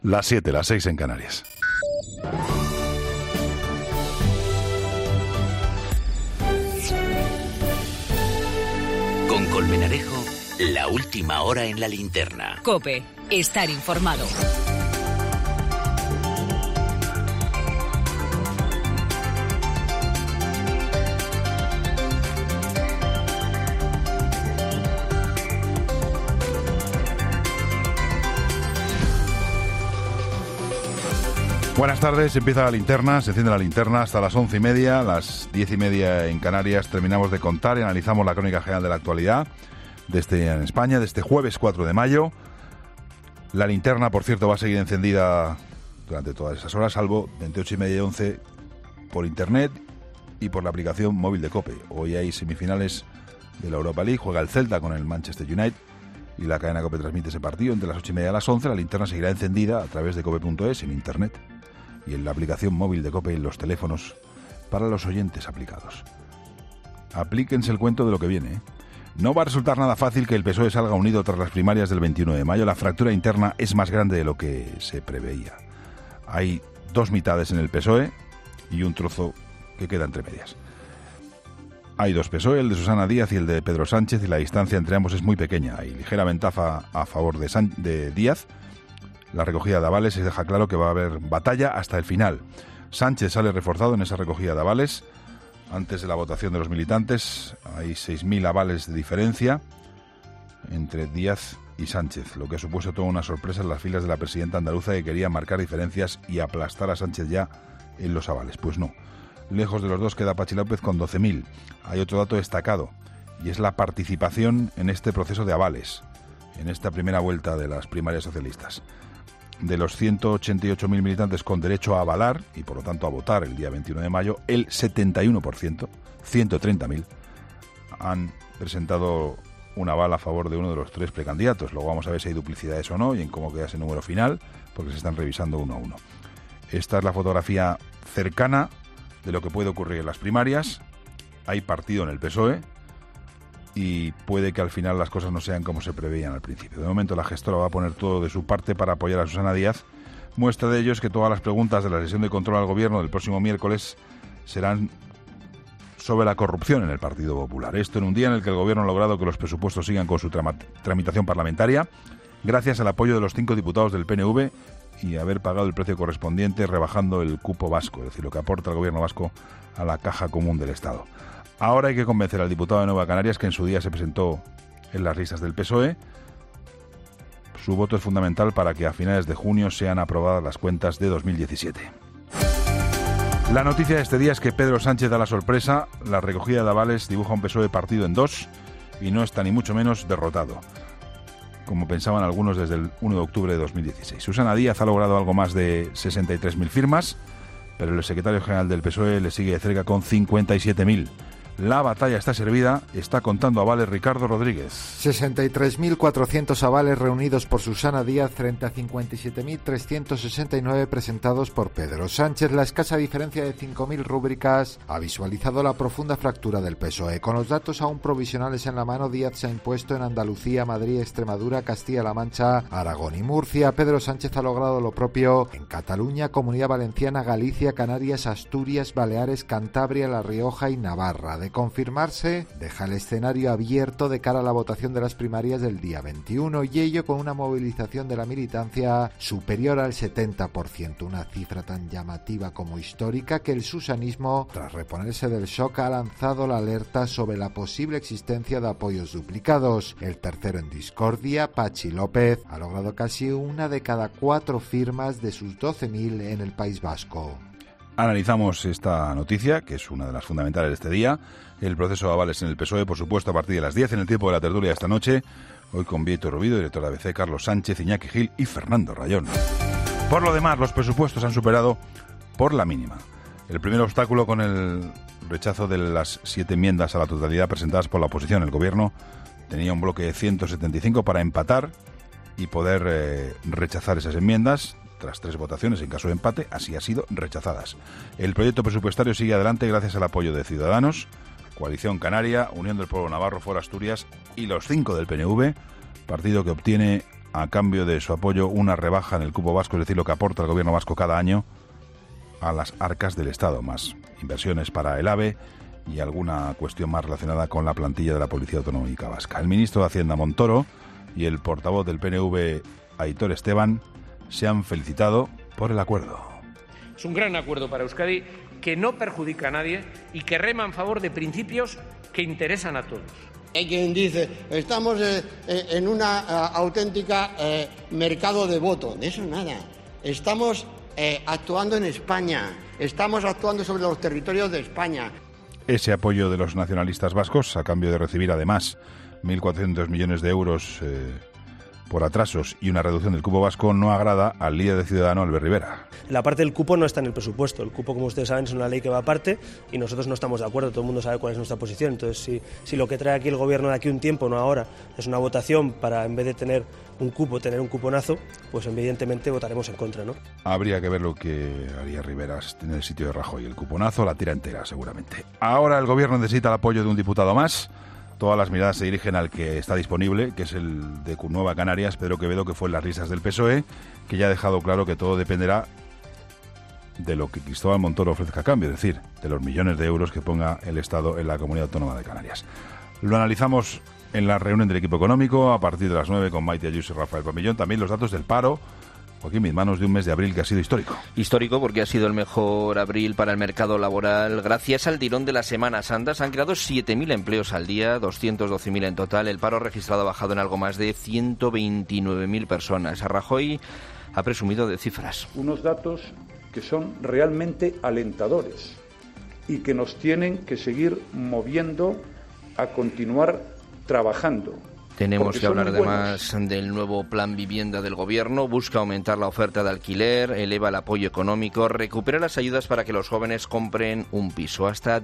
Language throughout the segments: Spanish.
Las 7, las 6 en Canarias. Con Colmenarejo, la última hora en la linterna. COPE, estar informado. Buenas tardes, empieza la linterna, se enciende la linterna hasta las 11:30, las 10:30 en Canarias. Terminamos de contar y analizamos la crónica general de la actualidad en España, de este jueves 4 de mayo. La linterna, por cierto, va a seguir encendida durante todas esas horas, salvo entre 8:30 y 11 por internet y por la aplicación móvil de COPE. Hoy hay semifinales de la Europa League, juega el Celta con el Manchester United y la cadena COPE transmite ese partido entre las 8:30 y las 11. La linterna seguirá encendida a través de cope.es en internet y en la aplicación móvil de COPE en los teléfonos para los oyentes aplicados. Aplíquense el cuento de lo que viene, ¿eh? No va a resultar nada fácil que el PSOE salga unido tras las primarias del 21 de mayo. La fractura interna es más grande de lo que se preveía. Hay dos mitades en el PSOE y un trozo que queda entre medias. Hay dos PSOE, el de Susana Díaz y el de Pedro Sánchez, y la distancia entre ambos es muy pequeña. Hay ligera ventaja a favor de Díaz. La recogida de avales se deja claro que va a haber batalla hasta el final. Sánchez sale reforzado en esa recogida de avales. Antes de la votación de los militantes hay 6.000 avales de diferencia entre Díaz y Sánchez, lo que ha supuesto toda una sorpresa en las filas de la presidenta andaluza, que quería marcar diferencias y aplastar a Sánchez ya en los avales. Pues no. Lejos de los dos queda Patxi López con 12.000. Hay otro dato destacado y es la participación en este proceso de avales, en esta primera vuelta de las primarias socialistas. De los 188.000 militantes con derecho a avalar y por lo tanto a votar el día 21 de mayo, el 71%, 130.000, han presentado un aval a favor de uno de los tres precandidatos. Luego vamos a ver si hay duplicidades o no y en cómo queda ese número final, porque se están revisando uno a uno. Esta es la fotografía cercana de lo que puede ocurrir en las primarias. Hay partido en el PSOE y puede que al final las cosas no sean como se preveían al principio. De momento la gestora va a poner todo de su parte para apoyar a Susana Díaz. Muestra de ello es que todas las preguntas de la sesión de control al gobierno del próximo miércoles serán sobre la corrupción en el Partido Popular. Esto en un día en el que el gobierno ha logrado que los presupuestos sigan con su tramitación parlamentaria, gracias al apoyo de los 5 diputados del PNV y haber pagado el precio correspondiente rebajando el cupo vasco, es decir, lo que aporta el gobierno vasco a la caja común del Estado. Ahora hay que convencer al diputado de Nueva Canarias, que en su día se presentó en las listas del PSOE. Su voto es fundamental para que a finales de junio sean aprobadas las cuentas de 2017. La noticia de este día es que Pedro Sánchez da la sorpresa. La recogida de avales dibuja un PSOE partido en dos y no está ni mucho menos derrotado, como pensaban algunos desde el 1 de octubre de 2016. Susana Díaz ha logrado algo más de 63.000 firmas, pero el secretario general del PSOE le sigue de cerca con 57.000. La batalla está servida, está contando avales Ricardo Rodríguez. 63.400 avales reunidos por Susana Díaz frente a 57.369 presentados por Pedro Sánchez. La escasa diferencia de 5.000 rúbricas ha visualizado la profunda fractura del PSOE. Con los datos aún provisionales en la mano, Díaz se ha impuesto en Andalucía, Madrid, Extremadura, Castilla-La Mancha, Aragón y Murcia. Pedro Sánchez ha logrado lo propio en Cataluña, Comunidad Valenciana, Galicia, Canarias, Asturias, Baleares, Cantabria, La Rioja y Navarra. De confirmarse, deja el escenario abierto de cara a la votación de las primarias del día 21, y ello con una movilización de la militancia superior al 70%, una cifra tan llamativa como histórica que el susanismo, tras reponerse del shock, ha lanzado la alerta sobre la posible existencia de apoyos duplicados. El tercero en discordia, Patxi López, ha logrado casi 1 de cada 4 firmas de sus 12.000 en el País Vasco. Analizamos esta noticia, que es una de las fundamentales de este día, el proceso de avales en el PSOE, por supuesto, a partir de las 10 en el tiempo de la tertulia de esta noche, hoy con Víctor Rubido, director de ABC, Carlos Sánchez, Iñaki Gil y Fernando Rayón. Por lo demás, los presupuestos han superado por la mínima el primer obstáculo con el rechazo de las 7 enmiendas a la totalidad presentadas por la oposición. El gobierno tenía un bloque de 175 para empatar y poder rechazar esas enmiendas. Tras 3 votaciones, en caso de empate, así ha sido rechazadas. El proyecto presupuestario sigue adelante gracias al apoyo de Ciudadanos, Coalición Canaria, Unión del Pueblo Navarro, Foro Asturias y los 5 del PNV, partido que obtiene a cambio de su apoyo, una rebaja en el cupo vasco, es decir, lo que aporta el gobierno vasco cada año a las arcas del Estado, más inversiones para el AVE y alguna cuestión más relacionada con la plantilla de la Policía Autonómica Vasca. El ministro de Hacienda, Montoro, y el portavoz del PNV, Aitor Esteban, se han felicitado por el acuerdo. Es un gran acuerdo para Euskadi que no perjudica a nadie y que rema en favor de principios que interesan a todos. Hay quien dice, estamos en una auténtica mercado de voto. De eso nada. Estamos actuando en España. Estamos actuando sobre los territorios de España. Ese apoyo de los nacionalistas vascos, a cambio de recibir además 1.400 millones de euros por atrasos y una reducción del cupo vasco, no agrada al líder de Ciudadanos, Albert Rivera. La parte del cupo no está en el presupuesto. El cupo, como ustedes saben, es una ley que va aparte y nosotros no estamos de acuerdo. Todo el mundo sabe cuál es nuestra posición. Entonces, si lo que trae aquí el gobierno de aquí un tiempo, no ahora, es una votación para, en vez de tener un cuponazo, pues evidentemente votaremos en contra, ¿no? Habría que ver lo que haría Rivera en el sitio de Rajoy. El cuponazo la tira entera, seguramente. Ahora el gobierno necesita el apoyo de un diputado más. Todas las miradas se dirigen al que está disponible, que es el de Nueva Canarias, Pedro Quevedo, que fue en las risas del PSOE, que ya ha dejado claro que todo dependerá de lo que Cristóbal Montoro ofrezca a cambio, es decir, de los millones de euros que ponga el Estado en la Comunidad Autónoma de Canarias. Lo analizamos en la reunión del equipo económico a partir de las 9 con Maite Ayuso y Rafael Pamillón. También los datos del paro. Aquí en mis manos, de un mes de abril que ha sido histórico. Histórico porque ha sido el mejor abril para el mercado laboral. Gracias al tirón de la Semana Santa se han creado 7.000 empleos al día, 212.000 en total. El paro registrado ha bajado en algo más de 129.000 personas. Rajoy ha presumido de cifras. Unos datos que son realmente alentadores y que nos tienen que seguir moviendo a continuar trabajando. Tenemos que hablar además del nuevo plan vivienda del gobierno. Busca aumentar la oferta de alquiler, eleva el apoyo económico, recupera las ayudas para que los jóvenes compren un piso, hasta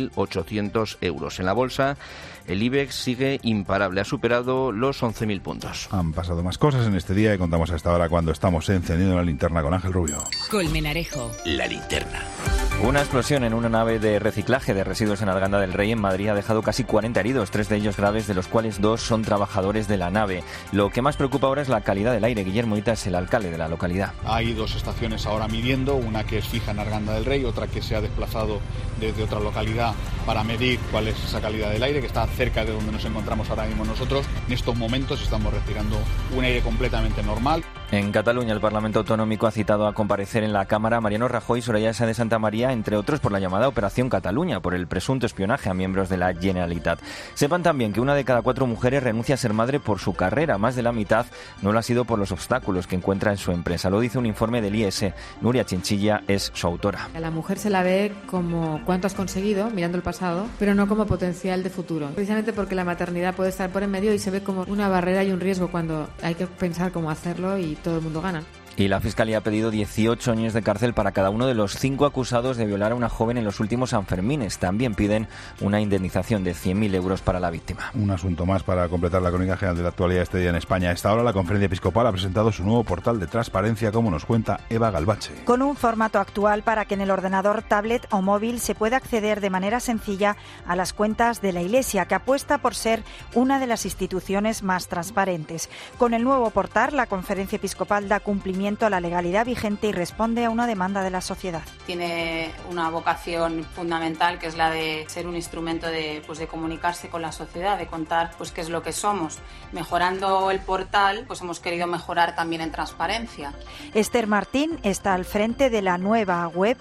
10.800 euros. En la bolsa, el IBEX sigue imparable, ha superado los 11.000 puntos. Han pasado más cosas en este día y contamos a esta hora cuando estamos encendiendo la linterna con Ángel Rubio. Colmenarejo. La linterna. Una explosión en una nave de reciclaje de residuos en Arganda del Rey, en Madrid, ha dejado casi 40 heridos, 3 de ellos graves, de los cuales 2 son trabajadores de la nave. Lo que más preocupa ahora es la calidad del aire. Guillermo Ita es el alcalde de la localidad. Hay 2 estaciones ahora midiendo, una que es fija en Arganda del Rey, otra que se ha desplazado desde otra localidad para medir cuál es esa calidad del aire, que está cerca de donde nos encontramos ahora mismo nosotros. En estos momentos estamos respirando un aire completamente normal. En Cataluña, el Parlamento Autonómico ha citado a comparecer en la Cámara a Mariano Rajoy y Soraya Sáenz de Santa María, entre otros por la llamada Operación Cataluña, por el presunto espionaje a miembros de la Generalitat. Sepan también que 1 de cada 4 mujeres renuncia a ser madre por su carrera. Más de la mitad no lo ha sido por los obstáculos que encuentra en su empresa. Lo dice un informe del IES. Nuria Chinchilla es su autora. A la mujer se la ve como cuánto has conseguido, mirando el pasado, pero no como potencial de futuro. Precisamente porque la maternidad puede estar por en medio y se ve como una barrera y un riesgo cuando hay que pensar cómo hacerlo y todo el mundo gana. Y la Fiscalía ha pedido 18 años de cárcel para cada uno de los 5 acusados de violar a una joven en los últimos Sanfermines. También piden una indemnización de 100.000 euros para la víctima. Un asunto más para completar la crónica general de la actualidad este día en España. A esta hora, la Conferencia Episcopal ha presentado su nuevo portal de transparencia, como nos cuenta Eva Galbache. Con un formato actual para que en el ordenador, tablet o móvil se pueda acceder de manera sencilla a las cuentas de la Iglesia, que apuesta por ser una de las instituciones más transparentes. Con el nuevo portal, la Conferencia Episcopal da cumplimiento a la legalidad vigente y responde a una demanda de la sociedad. Tiene una vocación fundamental, que es la de ser un instrumento de comunicarse con la sociedad, de contar qué es lo que somos. Mejorando el portal, hemos querido mejorar también en transparencia. Esther Martín está al frente de la nueva web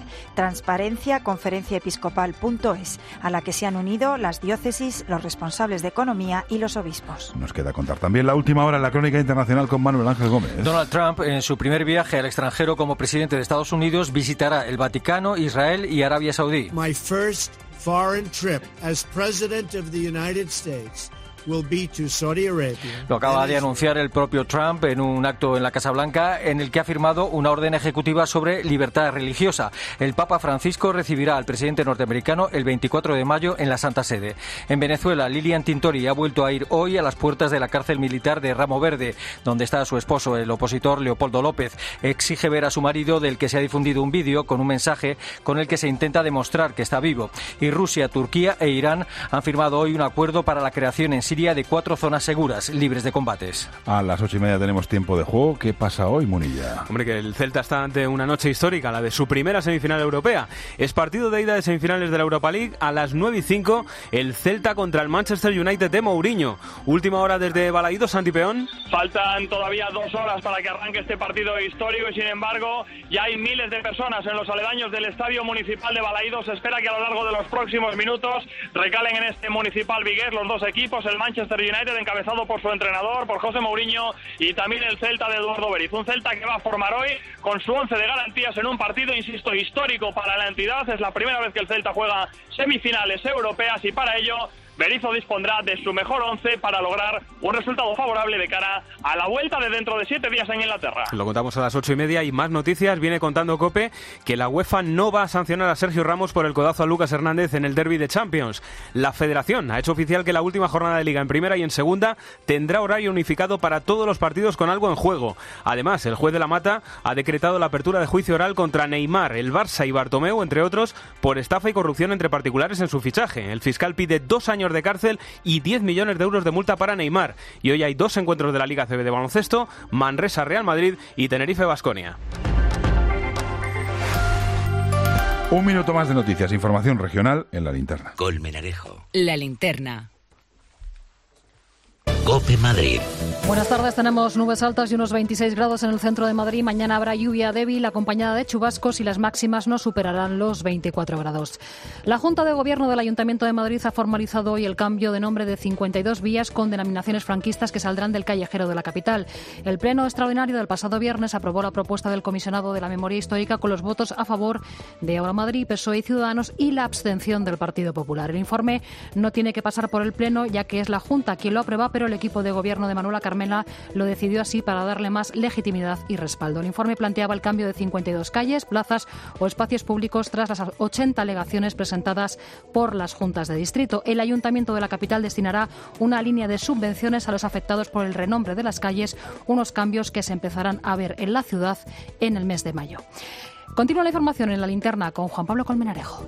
transparenciaconferenciaepiscopal.es, a la que se han unido las diócesis, los responsables de economía y los obispos. Nos queda contar también la última hora en la crónica internacional con Manuel Ángel Gómez. Donald Trump, en su primer viaje al extranjero como presidente de Estados Unidos, visitará el Vaticano, Israel y Arabia Saudí. My first foreign trip as president of the United States will be to Saudi Arabia. Lo acaba de anunciar el propio Trump en un acto en la Casa Blanca, en el que ha firmado una orden ejecutiva sobre libertad religiosa. El Papa Francisco recibirá al presidente norteamericano el 24 de mayo en la Santa Sede. En Venezuela, Lilian Tintori ha vuelto a ir hoy a las puertas de la cárcel militar de Ramo Verde, donde está su esposo, el opositor Leopoldo López. Exige ver a su marido, del que se ha difundido un vídeo con un mensaje con el que se intenta demostrar que está vivo. Y Rusia, Turquía e Irán han firmado hoy un acuerdo para la creación en Siria iría de 4 zonas seguras, libres de combates. A las 8:30 tenemos tiempo de juego. ¿Qué pasa hoy, Munilla? Hombre, que el Celta está ante una noche histórica, la de su primera semifinal europea. Es partido de ida de semifinales de la Europa League. A las 9:05, el Celta contra el Manchester United de Mourinho. Última hora desde Balaídos, Santi Peón. Faltan todavía 2 horas para que arranque este partido histórico y, sin embargo, ya hay miles de personas en los aledaños del Estadio Municipal de Balaídos. Se espera que a lo largo de los próximos minutos recalen en este Municipal Vigués los dos equipos, el Manchester United encabezado por su entrenador, por José Mourinho, y también el Celta de Eduardo Berizzo. Un Celta que va a formar hoy con su 11 de garantías en un partido, insisto, histórico para la entidad. Es la primera vez que el Celta juega semifinales europeas y para ello Berizzo dispondrá de su mejor 11 para lograr un resultado favorable de cara a la vuelta de dentro de 7 días en Inglaterra. Lo contamos a las 8:30 y más noticias. Viene contando COPE que la UEFA no va a sancionar a Sergio Ramos por el codazo a Lucas Hernández en el derbi de Champions. La Federación ha hecho oficial que la última jornada de Liga en primera y en segunda tendrá horario unificado para todos los partidos con algo en juego. Además, el juez de la Mata ha decretado la apertura de juicio oral contra Neymar, el Barça y Bartomeu, entre otros, por estafa y corrupción entre particulares en su fichaje. El fiscal pide 2 años de cárcel y 10 millones de euros de multa para Neymar. Y hoy hay 2 encuentros de la Liga CB de baloncesto: Manresa Real Madrid y Tenerife Baskonia. Un minuto más de noticias, información regional en La Linterna. Colmenarejo. La Linterna. COPE Madrid. Buenas tardes, tenemos nubes altas y unos 26 grados en el centro de Madrid. Mañana habrá lluvia débil acompañada de chubascos y las máximas no superarán los 24 grados. La Junta de Gobierno del Ayuntamiento de Madrid ha formalizado hoy el cambio de nombre de 52 vías con denominaciones franquistas que saldrán del callejero de la capital. El pleno extraordinario del pasado viernes aprobó la propuesta del comisionado de la memoria histórica con los votos a favor de Ahora Madrid, PSOE y Ciudadanos y la abstención del Partido Popular. El informe no tiene que pasar por el pleno ya que es la Junta quien lo aprueba, pero el equipo de gobierno de Manuela Carmena lo decidió así para darle más legitimidad y respaldo. El informe planteaba el cambio de 52 calles, plazas o espacios públicos tras las 80 alegaciones presentadas por las juntas de distrito. El Ayuntamiento de la capital destinará una línea de subvenciones a los afectados por el renombre de las calles, unos cambios que se empezarán a ver en la ciudad en el mes de mayo. Continúa la información en La Linterna con Juan Pablo Colmenarejo.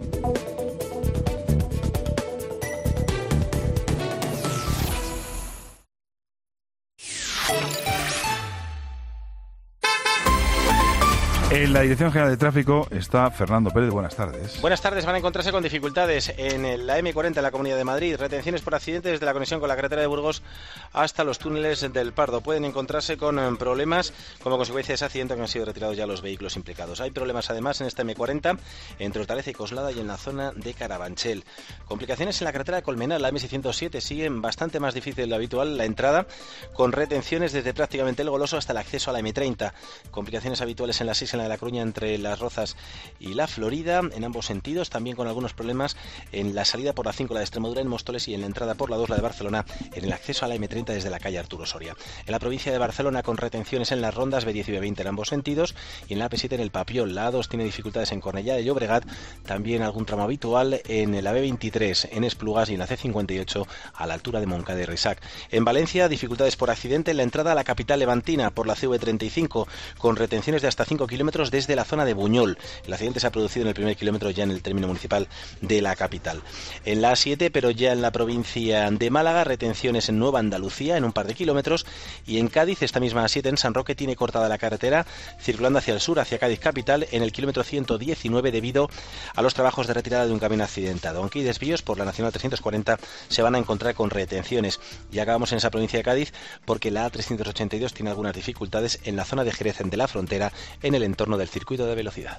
En la Dirección General de Tráfico está Fernando Pérez. Buenas tardes. Buenas tardes. Van a encontrarse con dificultades en la M40 en la Comunidad de Madrid. Retenciones por accidentes desde la conexión con la carretera de Burgos hasta los túneles del Pardo. Pueden encontrarse con problemas como consecuencia de ese accidente que han sido retirados ya los vehículos implicados. Hay problemas además en esta M40 entre Hortaleza y Coslada y en la zona de Carabanchel. Complicaciones en la carretera de Colmenar, la M607, siguen bastante más difícil de lo habitual la entrada, con retenciones desde prácticamente el Goloso hasta el acceso a la M30. Complicaciones habituales en la 6 en la de La Coruña entre Las Rozas y La Florida, en ambos sentidos, también con algunos problemas en la salida por la 5, la de Extremadura en Móstoles, y en la entrada por la 2, la de Barcelona, en el acceso a la M30 desde la calle Arturo Soria. En la provincia de Barcelona, con retenciones en las rondas B10 y B20 en ambos sentidos, y en la AP7 en el Papiol. La A2 tiene dificultades en Cornellá de Llobregat, también algún tramo habitual en la B23 en Esplugas y en la C58 a la altura de Moncada y Risac. En Valencia, dificultades por accidente en la entrada a la capital levantina por la CV35, con retenciones de hasta 5 kilómetros desde la zona de Buñol. El accidente se ha producido en el primer kilómetro ya en el término municipal de la capital. En la A7, pero ya en la provincia de Málaga, retenciones en Nueva Andalucía en un par de kilómetros, y en Cádiz, esta misma A7 en San Roque tiene cortada la carretera circulando hacia el sur, hacia Cádiz capital, en el kilómetro 119 debido a los trabajos de retirada de un camión accidentado. Aunque hay desvíos por la Nacional 340, se van a encontrar con retenciones. Y acabamos en esa provincia de Cádiz porque la A382 tiene algunas dificultades en la zona de Jerez de la Frontera, en el entorno del circuito de velocidad.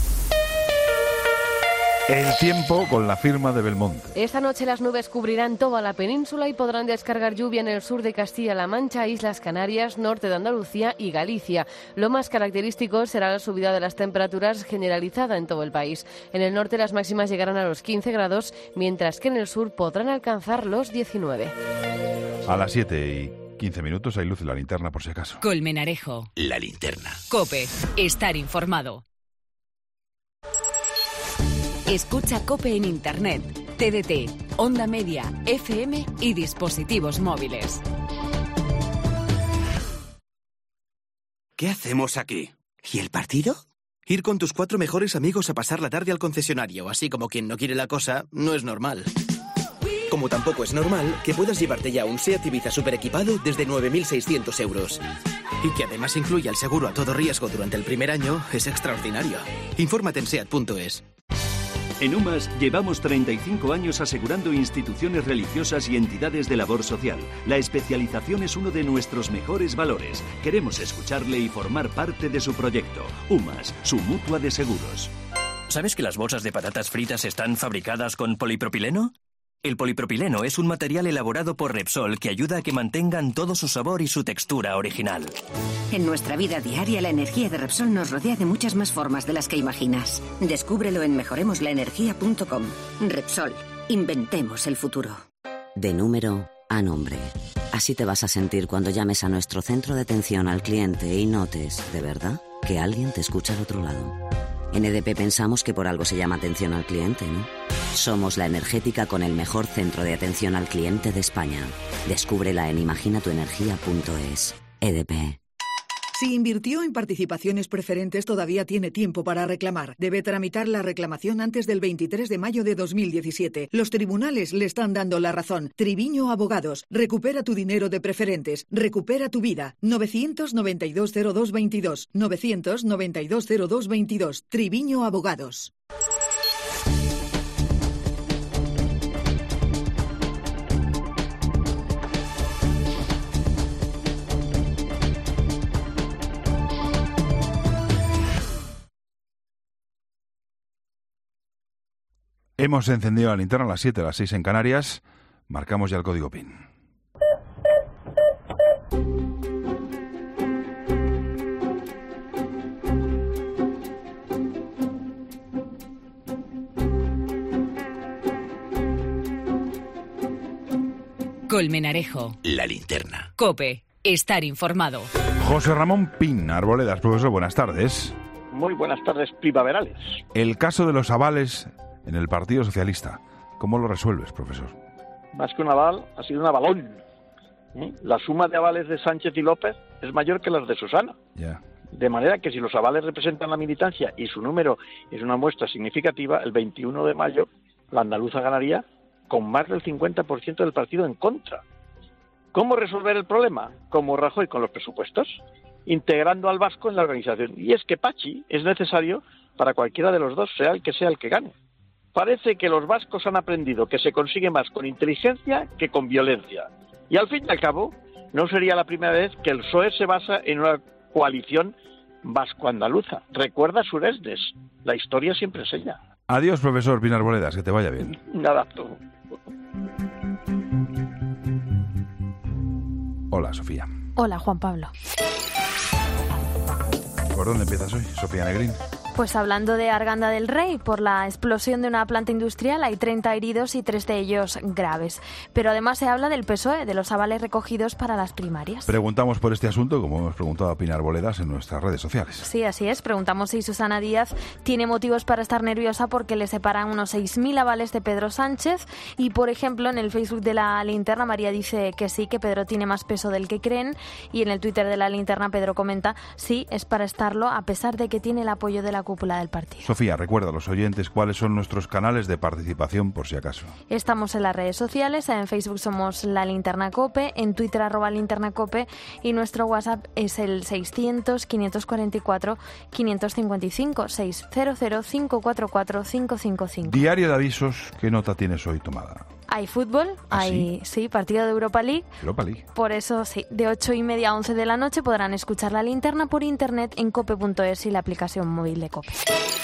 El tiempo con la firma de Belmonte. Esta noche las nubes cubrirán toda la península y podrán descargar lluvia en el sur de Castilla-La Mancha, Islas Canarias, norte de Andalucía y Galicia. Lo más característico será la subida de las temperaturas generalizada en todo el país. En el norte las máximas llegarán a los 15 grados, mientras que en el sur podrán alcanzar los 19. A las 7:15 hay luz en La Linterna, por si acaso. Colmenarejo. La Linterna. COPE. Estar informado. Escucha COPE en Internet, TDT, Onda Media, FM y dispositivos móviles. ¿Qué hacemos aquí? ¿Y el partido? Ir con tus 4 mejores amigos a pasar la tarde al concesionario, así como quien no quiere la cosa, no es normal. Como tampoco es normal que puedas llevarte ya un SEAT Ibiza super equipado desde 9.600 euros. Y que además incluya el seguro a todo riesgo durante el primer año es extraordinario. Infórmate en SEAT.es. En UMAS llevamos 35 años asegurando instituciones religiosas y entidades de labor social. La especialización es uno de nuestros mejores valores. Queremos escucharle y formar parte de su proyecto. UMAS, su mutua de seguros. ¿Sabes que las bolsas de patatas fritas están fabricadas con polipropileno? El polipropileno es un material elaborado por Repsol que ayuda a que mantengan todo su sabor y su textura original. En nuestra vida diaria, la energía de Repsol nos rodea de muchas más formas de las que imaginas. Descúbrelo en mejoremoslaenergia.com. Repsol. Inventemos el futuro. De número a nombre. Así te vas a sentir cuando llames a nuestro centro de atención al cliente y notes, de verdad, que alguien te escucha al otro lado. En EDP pensamos que por algo se llama atención al cliente, ¿no? Somos la energética con el mejor centro de atención al cliente de España. Descúbrela en imaginatuenergia.es. EDP. Si invirtió en participaciones preferentes, todavía tiene tiempo para reclamar. Debe tramitar la reclamación antes del 23 de mayo de 2017. Los tribunales le están dando la razón. Triviño Abogados. Recupera tu dinero de preferentes. Recupera tu vida. 992-0222. 992-0222. Triviño Abogados. Hemos encendido la linterna a las 7, a las 6 en Canarias. Marcamos ya el código PIN. Colmenarejo. La linterna. COPE. Estar informado. José Ramón Pin Arboledas, profesor, buenas tardes. Muy buenas tardes primaverales. El caso de los avales en el Partido Socialista. ¿Cómo lo resuelves, profesor? Más que un aval, ha sido un avalón. La suma de avales de Sánchez y López es mayor que las de Susana. Ya. De manera que si los avales representan la militancia y su número es una muestra significativa, el 21 de mayo la andaluza ganaría con más del 50% del partido en contra. ¿Cómo resolver el problema? Como Rajoy con los presupuestos, integrando al vasco en la organización. Y es que Pachi es necesario para cualquiera de los dos, sea el que gane. Parece que los vascos han aprendido que se consigue más con inteligencia que con violencia. Y al fin y al cabo, no sería la primera vez que el PSOE se basa en una coalición vasco-andaluza. Recuerda Suresnes, la historia siempre enseña. Adiós, profesor Pin Arboledas, que te vaya bien. Nada, tú. Hola, Sofía. Hola, Juan Pablo. ¿Por dónde empiezas hoy, Sofía Negrín? Pues hablando de Arganda del Rey, por la explosión de una planta industrial hay 30 heridos y 3 de ellos graves. Pero además se habla del PSOE, de los avales recogidos para las primarias. Preguntamos por este asunto, como hemos preguntado a Pin Arboledas en nuestras redes sociales. Sí, así es. Preguntamos si Susana Díaz tiene motivos para estar nerviosa porque le separan unos 6.000 avales de Pedro Sánchez. Y, por ejemplo, en el Facebook de La Linterna, María dice que sí, que Pedro tiene más peso del que creen. Y en el Twitter de La Linterna, Pedro comenta, sí, es para estarlo, a pesar de que tiene el apoyo de la cúpula del partido. Sofía, recuerda a los oyentes cuáles son nuestros canales de participación, por si acaso. Estamos en las redes sociales, en Facebook somos La Linterna COPE, en Twitter @linternacope y nuestro WhatsApp es el 600-544-555, 600-544-555. Diario de avisos, ¿qué nota tienes hoy tomada? Hay fútbol, sí, partido de Europa League. Europa League. Por eso, sí, de 8:30 a 11 de la noche podrán escuchar La Linterna por internet en cope.es y la aplicación móvil de COPE.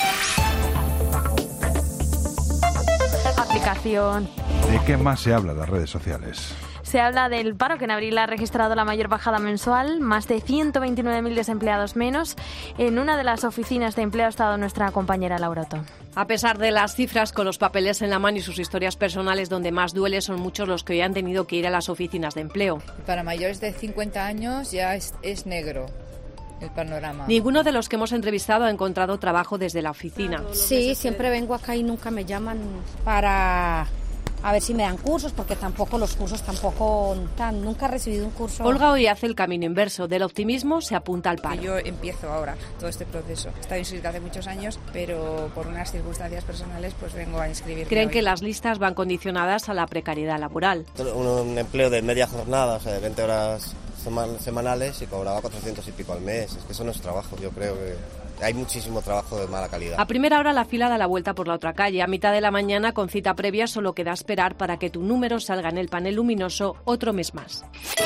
Aplicación. ¿De qué más se habla en las redes sociales? Se habla del paro, que en abril ha registrado la mayor bajada mensual, más de 129.000 desempleados menos. En una de las oficinas de empleo ha estado nuestra compañera Laura Otón. A pesar de las cifras, con los papeles en la mano y sus historias personales, donde más duele son muchos los que hoy han tenido que ir a las oficinas de empleo. Para mayores de 50 años ya es negro el panorama. Ninguno de los que hemos entrevistado ha encontrado trabajo desde la oficina. Sí, siempre vengo acá y nunca me llaman para a ver si me dan cursos, porque los cursos nunca he recibido un curso. Olga hoy hace el camino inverso, del optimismo se apunta al paro. Yo empiezo ahora todo este proceso. He estado inscrita hace muchos años, pero por unas circunstancias personales pues vengo a inscribirme. Creen hoy. Que las listas van condicionadas a la precariedad laboral. Un empleo de media jornada, o sea, de 20 horas semanales, y cobraba 400 y pico al mes. Es que eso no es trabajo, yo creo que hay muchísimo trabajo de mala calidad. A primera hora la fila da la vuelta por la otra calle. A mitad de la mañana, con cita previa, solo queda esperar para que tu número salga en el panel luminoso otro mes más.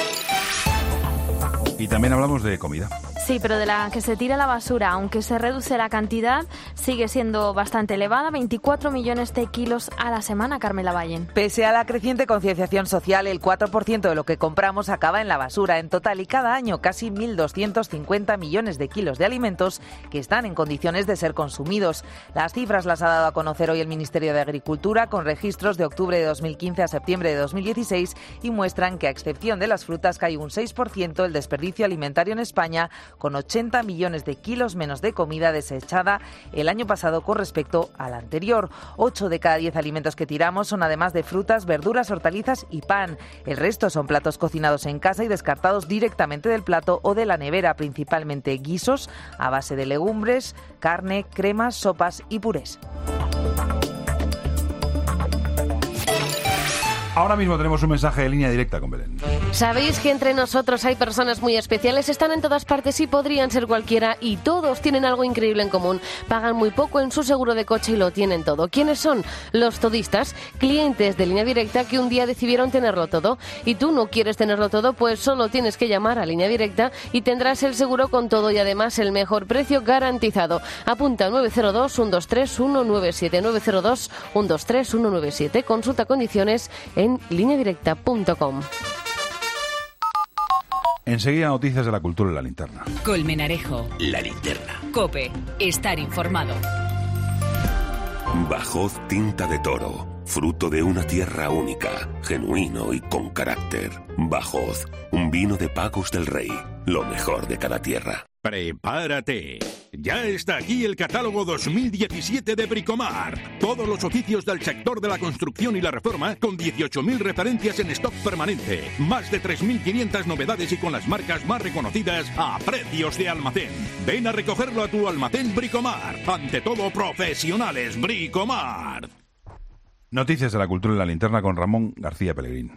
Y también hablamos de comida. Sí, pero de la que se tira a la basura, aunque se reduce la cantidad, sigue siendo bastante elevada, 24 millones de kilos a la semana, Carmela Vallen. Pese a la creciente concienciación social, el 4% de lo que compramos acaba en la basura en total, y cada año casi 1.250 millones de kilos de alimentos que están en condiciones de ser consumidos. Las cifras las ha dado a conocer hoy el Ministerio de Agricultura, con registros de octubre de 2015 a septiembre de 2016, y muestran que, a excepción de las frutas, cae un 6% el desperdicio alimentario en España, con 80 millones de kilos menos de comida desechada el año pasado con respecto al anterior. 8 de cada 10 alimentos que tiramos son además de frutas, verduras, hortalizas y pan. El resto son platos cocinados en casa y descartados directamente del plato o de la nevera, principalmente guisos a base de legumbres, carne, cremas, sopas y purés. Ahora mismo tenemos un mensaje de línea directa con Belén. ¿Sabéis que entre nosotros hay personas muy especiales? Están en todas partes y podrían ser cualquiera, y todos tienen algo increíble en común. Pagan muy poco en su seguro de coche y lo tienen todo. ¿Quiénes son? Los todistas, clientes de Línea Directa que un día decidieron tenerlo todo. ¿Y tú no quieres tenerlo todo? Pues solo tienes que llamar a Línea Directa y tendrás el seguro con todo y además el mejor precio garantizado. Apunta al 902-123-197, 902-123-197. Consulta condiciones en lineadirecta.com. Enseguida, noticias de la cultura en la linterna. Colmenarejo. La linterna. COPE. Estar informado. Bajoz Tinta de Toro. Fruto de una tierra única, genuino y con carácter. Bajoz, un vino de Pacos del Rey. Lo mejor de cada tierra. ¡Prepárate! Ya está aquí el catálogo 2017 de Bricomar. Todos los oficios del sector de la construcción y la reforma, con 18.000 referencias en stock permanente. Más de 3.500 novedades y con las marcas más reconocidas a precios de almacén. Ven a recogerlo a tu almacén Bricomar. Ante todo, profesionales Bricomar. Noticias de la cultura en la linterna con Ramón García Pellegrín.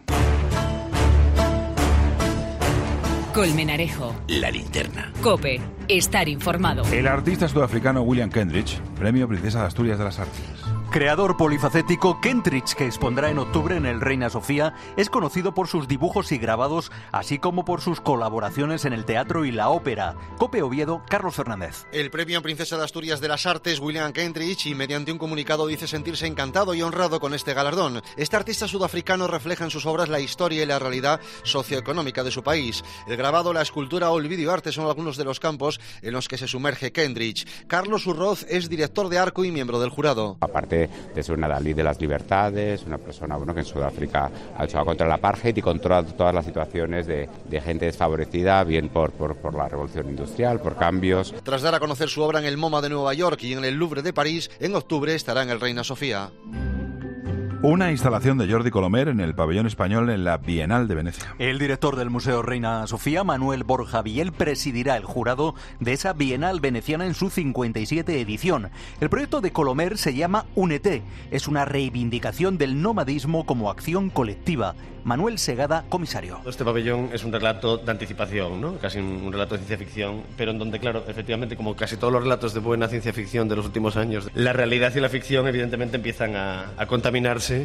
Colmenarejo. La linterna. COPE. Estar informado. El artista sudafricano William Kentridge, premio Princesa de Asturias de las Artes. Creador polifacético, Kentridge, que expondrá en octubre en el Reina Sofía, es conocido por sus dibujos y grabados, así como por sus colaboraciones en el teatro y la ópera. COPE Oviedo, Carlos Fernández. El premio Princesa de Asturias de las Artes, William Kentridge, y mediante un comunicado dice sentirse encantado y honrado con este galardón. Este artista sudafricano refleja en sus obras la historia y la realidad socioeconómica de su país. El grabado, la escultura o el videoarte son algunos de los campos en los que se sumerge Kentridge. Carlos Urroz es director de Arco y miembro del jurado. Aparte de ser una Dalí de las libertades, una persona que en Sudáfrica ha luchado contra el apartheid y contra todas las situaciones de gente desfavorecida, bien por la revolución industrial, por cambios. Tras dar a conocer su obra en el MoMA de Nueva York y en el Louvre de París, en octubre estará en el Reina Sofía. Una instalación de Jordi Colomer en el pabellón español en la Bienal de Venecia. El director del Museo Reina Sofía, Manuel Borja Villel, presidirá el jurado de esa Bienal veneciana en su 57 edición. El proyecto de Colomer se llama Únete. Es una reivindicación del nomadismo como acción colectiva. Manuel Segada, comisario. Este pabellón es un relato de anticipación, ¿no? Casi un relato de ciencia ficción, pero en donde, claro, efectivamente, como casi todos los relatos de buena ciencia ficción de los últimos años, la realidad y la ficción evidentemente empiezan a contaminarse.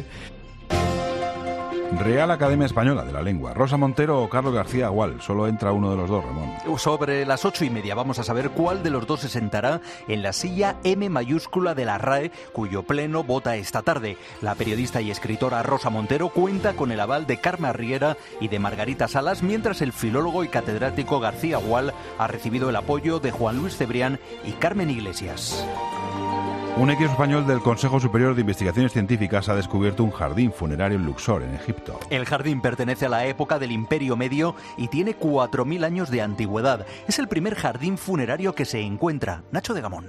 Real Academia Española de la Lengua. Rosa Montero o Carlos García Agual. Solo entra uno de los dos, Ramón. Sobre las 8:30 vamos a saber cuál de los dos se sentará en la silla M mayúscula de la RAE, cuyo pleno vota esta tarde. La periodista y escritora Rosa Montero cuenta con el aval de Carmen Riera y de Margarita Salas, mientras el filólogo y catedrático García Agual ha recibido el apoyo de Juan Luis Cebrián y Carmen Iglesias. Un equipo español del Consejo Superior de Investigaciones Científicas ha descubierto un jardín funerario en Luxor, en Egipto. El jardín pertenece a la época del Imperio Medio y tiene 4.000 años de antigüedad. Es el primer jardín funerario que se encuentra. Nacho de Gamón.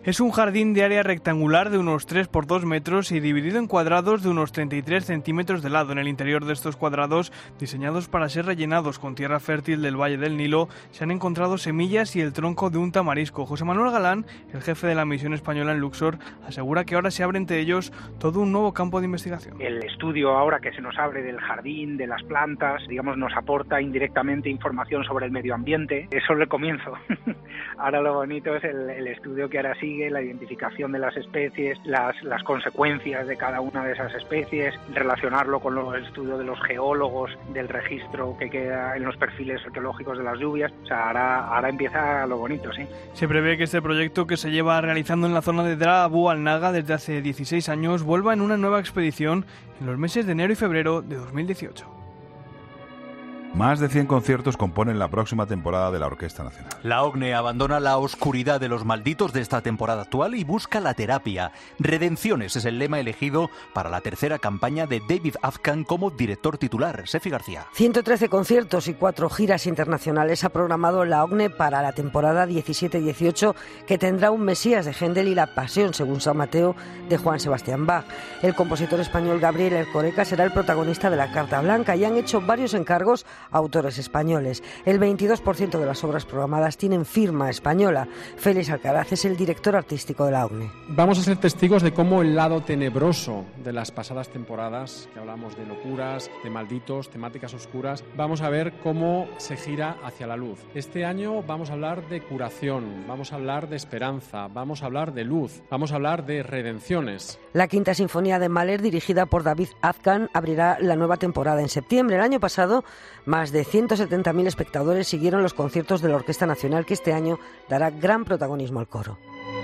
Es un jardín de área rectangular de unos 3 por 2 metros y dividido en cuadrados de unos 33 centímetros de lado. En el interior de estos cuadrados, diseñados para ser rellenados con tierra fértil del Valle del Nilo, se han encontrado semillas y el tronco de un tamarisco. José Manuel Galán, el jefe de la misión española en Luxor, asegura que ahora se abre entre ellos todo un nuevo campo de investigación. El estudio ahora que se nos abre del jardín, de las plantas, digamos, nos aporta indirectamente información sobre el medio ambiente. Es solo el comienzo. Ahora lo bonito es el estudio que ahora sigue, la identificación de las especies, las consecuencias de cada una de esas especies, relacionarlo con el estudio de los geólogos, del registro que queda en los perfiles arqueológicos de las lluvias. O sea, ahora empieza lo bonito, sí. Se prevé que este proyecto, que se lleva realizando en la zona de Dra Abu al-Naga desde hace 16 años, vuelva en una nueva expedición en los meses de enero y febrero de 2018. Más de 100 conciertos componen la próxima temporada de la Orquesta Nacional. La OCNE abandona la oscuridad de los malditos de esta temporada actual y busca la terapia. Redenciones es el lema elegido para la tercera campaña de David Azcan como director titular. Sefi García. 113 conciertos y 4 giras internacionales ha programado la OCNE para la temporada 17-18, que tendrá un Mesías de Händel y la Pasión, según San Mateo, de Juan Sebastián Bach. El compositor español Gabriel Ercoreca será el protagonista de la Carta Blanca y han hecho varios encargos a autores españoles. El 22% de las obras programadas tienen firma española. Félix Alcaraz es el director artístico de la OCNE. Vamos a ser testigos de cómo el lado tenebroso de las pasadas temporadas, que hablamos de locuras, de malditos, temáticas oscuras, vamos a ver cómo se gira hacia la luz. Este año vamos a hablar de curación, vamos a hablar de esperanza, vamos a hablar de luz, vamos a hablar de redenciones. La Quinta Sinfonía de Mahler, dirigida por David Azcan, abrirá la nueva temporada en septiembre. El año pasado, más de 170.000 espectadores siguieron los conciertos de la Orquesta Nacional, que este año dará gran protagonismo al coro.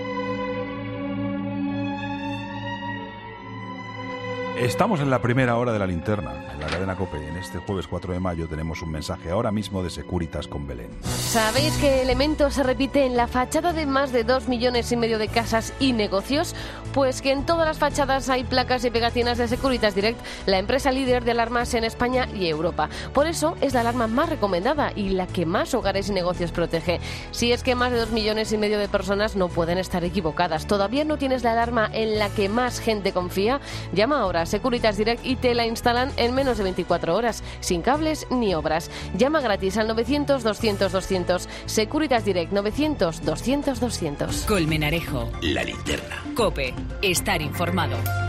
Estamos en la primera hora de la linterna, en la cadena COPE. En este jueves 4 de mayo tenemos un mensaje ahora mismo de Securitas con Belén. ¿Sabéis qué elemento se repite en la fachada de más de 2,5 millones de casas y negocios? Pues que en todas las fachadas hay placas y pegatinas de Securitas Direct, la empresa líder de alarmas en España y Europa. Por eso es la alarma más recomendada y la que más hogares y negocios protege. Si es que más de 2,5 millones de personas no pueden estar equivocadas. ¿Todavía no tienes la alarma en la que más gente confía? Llama ahora a Securitas Direct y te la instalan en menos de 24 horas, sin cables ni obras. Llama gratis al 900-200-200. Securitas Direct 900-200-200. Colmenarejo. La linterna. COPE. Estar informado.